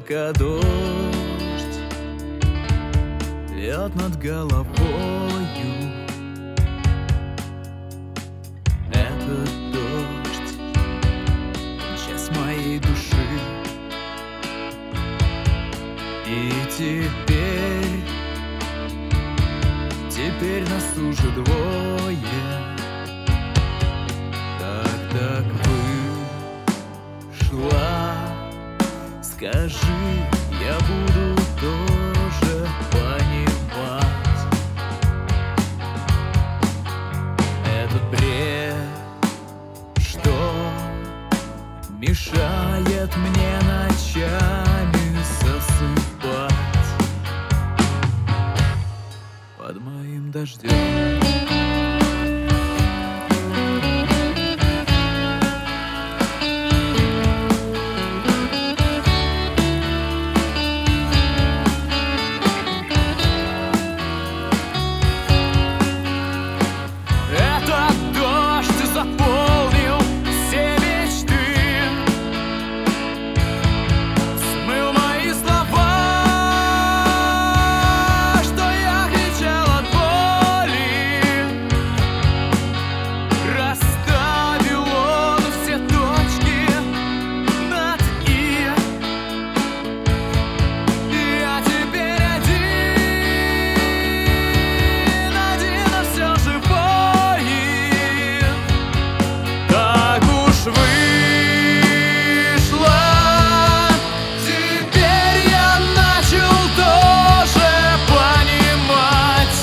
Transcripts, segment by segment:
только дождь льет над головою. Этот дождь — часть моей души. И теперь нас уже двое. Так вышла, скажи, я буду тоже понимать этот бред, что мешает мне ночами засыпать под моим дождем. Заполнил все мечты, смыл мои слова, что я кричал от боли. Расставил он все точки над «и». Я теперь один на все живой. Так уж вышло, теперь я начал тоже понимать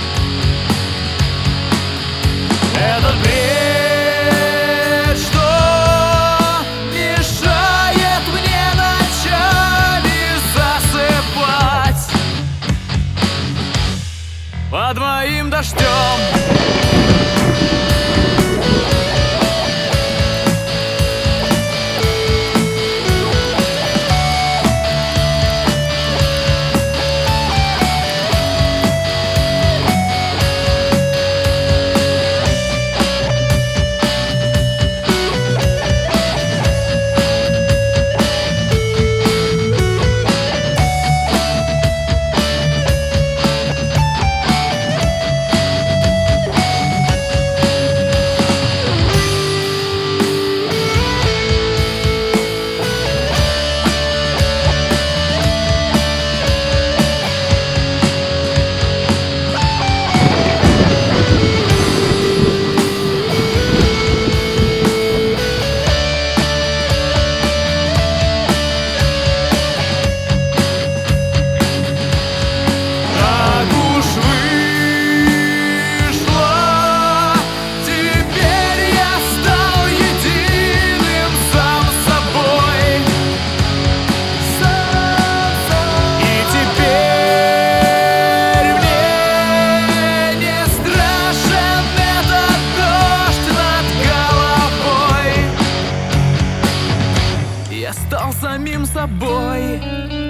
этот бред, что мешает мне ночами засыпать под моим дождем. Я стал самим собой.